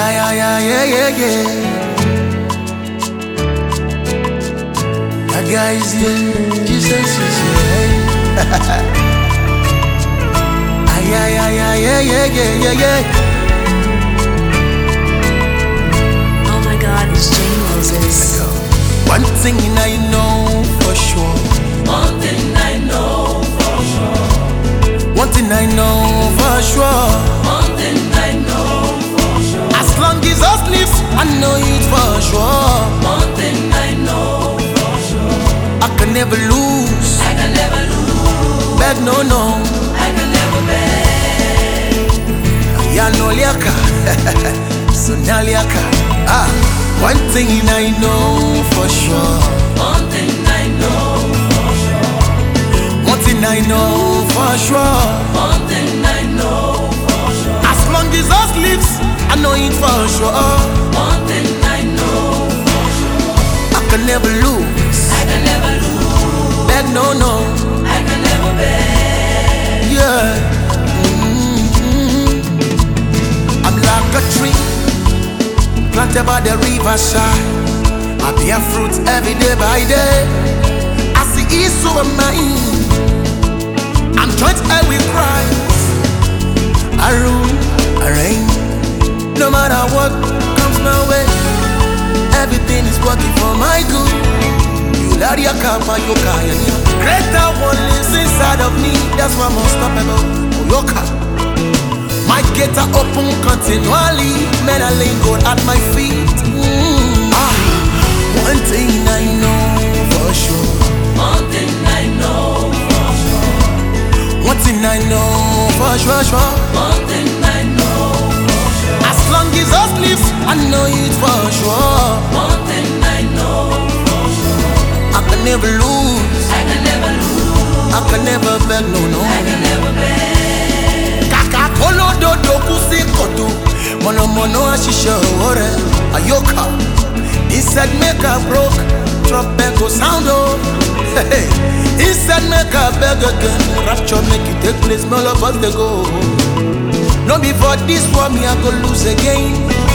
Yeah. That guy is here, Jesus is here. Yeah. Oh my God, it's Jay Moses. One thing I know for sure. One thing I know for sure. One thing I know for sure. One thing I know for sure. As long as us lives, I know it for sure. One thing I know for sure. I can never lose. I can never lose. Beg no. I can never beg. Ya no liaka, so now liaka. One thing I know for sure. One thing I know for sure. One thing I know for sure. One thing I know for sure. As long as us lives, I know it for sure. One thing I know for sure. I can never lose. I can never lose. Beg no. I can never beg. Yeah. I'm like a tree planted by the riverside. I bear fruit every day by day. As it is, so am I. I'm joined with Christ. I rule, I reign. No matter what comes my way, everything is working for my good. You love your kappa, you kaya. Greater one lives inside of me. That's why I'm unstoppable. Yoka. My gates are open continually. Men are laying gold at my feet. One thing I know for sure. One thing I know for sure. One thing I know for sure. One thing I know for sure. As long as us lives, I know it for sure. One thing I know for sure. I can never lose. I can never lose. I can never beg no. I can never beg. Kolo dodo kusikoto mono ashisha ore ayoka. Inside make a broke trumpet go sound oh. Inside make a beg again. Rapture make it take place. All of us they go. No before this war me I go lose again.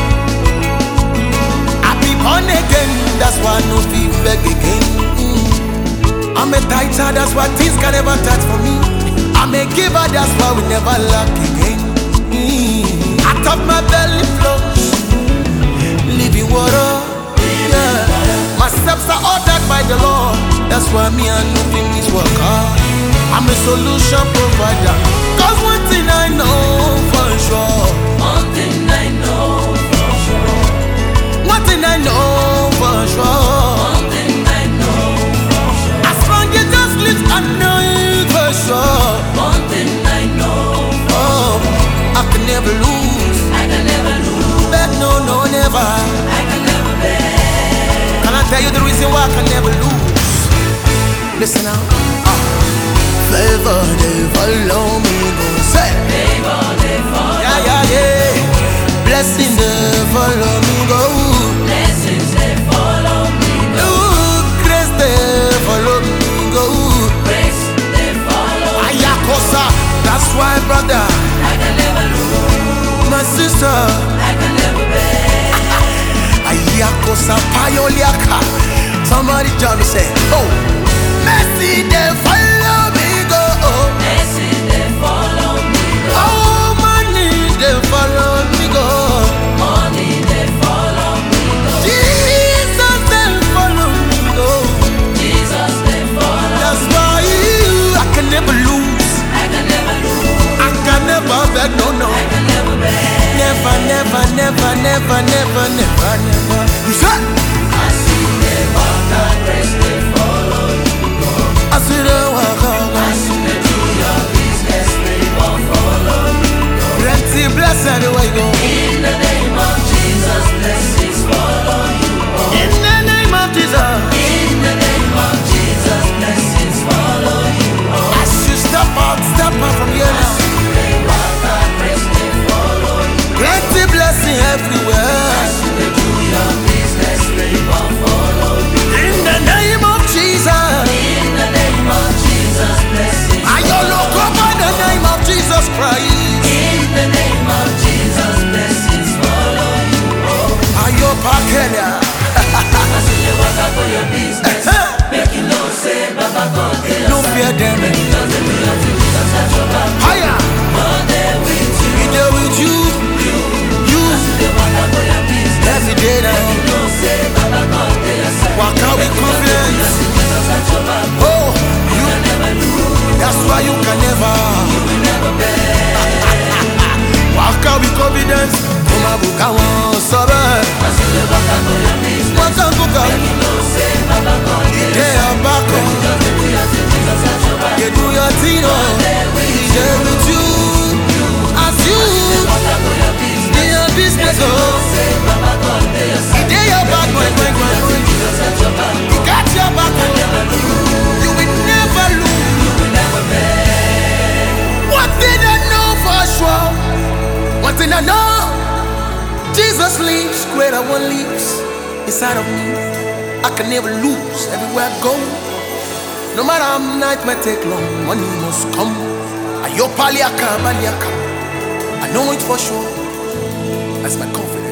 I be born again. That's why I no feel beg again. I'm a tighter. That's why things can never touch for me. I'm a giver, that's why we never lack again. Out of my belly flows living water. Yeah. My steps are ordered by the Lord. That's why me and nothing is work hard. I'm a solution provider. Cause one thing I know for sure. One thing I know for sure. One thing I know for sure. One thing I know for sure. As long as just lives, I know it for sure. One thing I know for sure. I can never lose. I can never lose. Beg no, never. I can never beg. Can I tell you the reason why I can never lose? Listen now. Favor they follow me, go say. Favor they follow. Yeah. Blessing they follow me, go. Blessings they follow me. Grace they follow me, go. Grace they follow. Ayakosa, that's why, brother. I can never lose. My sister. I can never beg. Ayakosa payoliaka. Somebody jump and say, oh, mercy they follow me, go. Mercy they follow me. Oh, money they follow me, go. Money they follow me. Jesus they follow me, go. Jesus they follow. That's why I can never lose. I can never lose. I can never beg, no. I can never beg. Never. You said? I see they walk and grace they follow you. I see the walk out. I see they do your business, they won't follow you. Plenty blessed way go. In the name of Jesus, blessings follow you. In the name of Jesus. In the name of Jesus, blessings follow you. As you step out from here now. They walk and grace they follow you. Plenty blessing everywhere. As they do your business, they won't follow you. In the name of Jesus. In the name of Jesus, blessings. I all look over the name of Jesus Christ. In the name of Jesus. thing I know, Jesus lives, greater one lives inside of me. I can never lose everywhere I go. No matter how night may take long, money must come. I know it for sure. That's my confidence.